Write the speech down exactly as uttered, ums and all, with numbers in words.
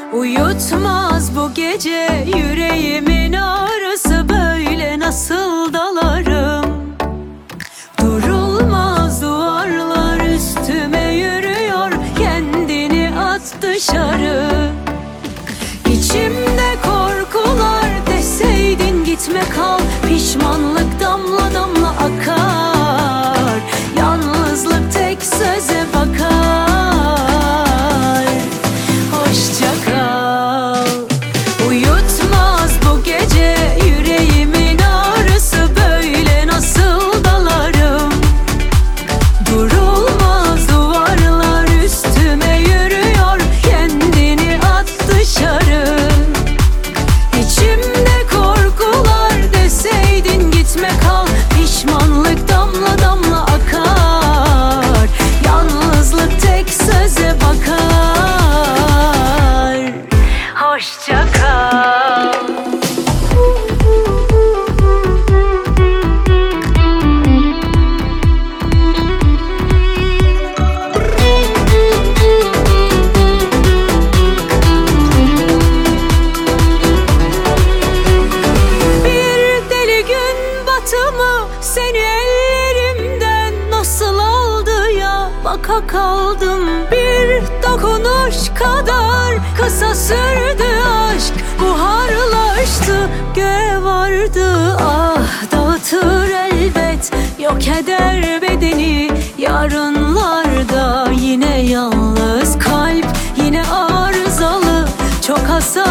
Uyutmaz bu gece yüreğimin ağrısı, böyle nasıl dalarım? Durulmaz duvarlar üstüme yürüyor, kendini at dışarı. İçimde korkular, deseydin gitme kal, pişmanlık damla damla akar, yalnızlık tek söze bakar. Hoşça kal. Uyutmaz bu gece yüreğimin ağrısı, böyle nasıl dalarım? Durulmaz duvarlar üstüme yürüyor, kendini at dışarı. İçimde korkular, deseydin gitme kal, pişmanlık damla damla akar, yalnızlık tek söze bakar. Hoşça kal. Bir deli gün batımı seni ellerimden nasıl aldı ya, baka kaldım. Bir dokunuş kadar kısa sürdü aşk, buharlaştı göğe vardı. Ah, dağıtır elbet, yok eder bedeni, yarınlarda yine yalnız kalp, yine arızalı, çok hasar